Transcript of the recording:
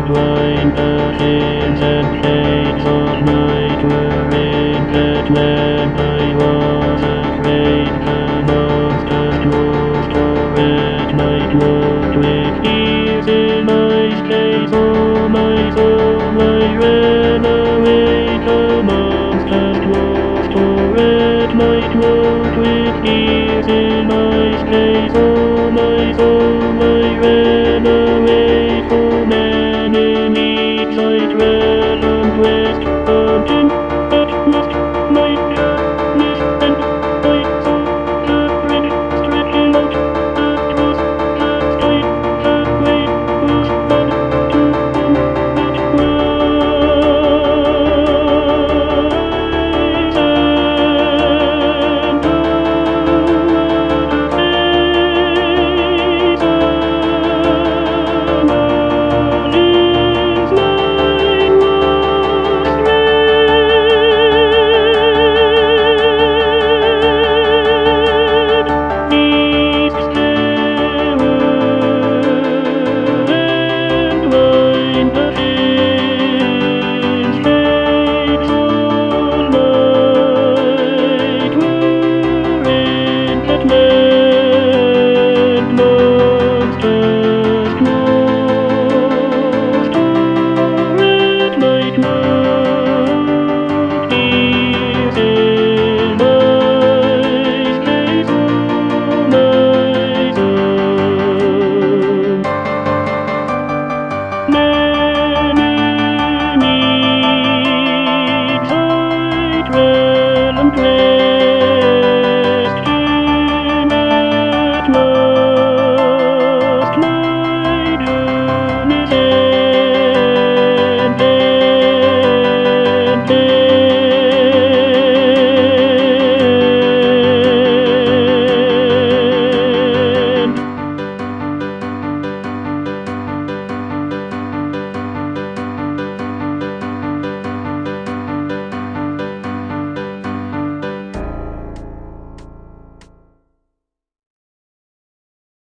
blind the sins and shades of night were in that land. I was afraid the monsters rose tore at my throat with tears in my eyes. Oh my soul, I ran away. The monsters rose tore at my throat with tears in my eyes.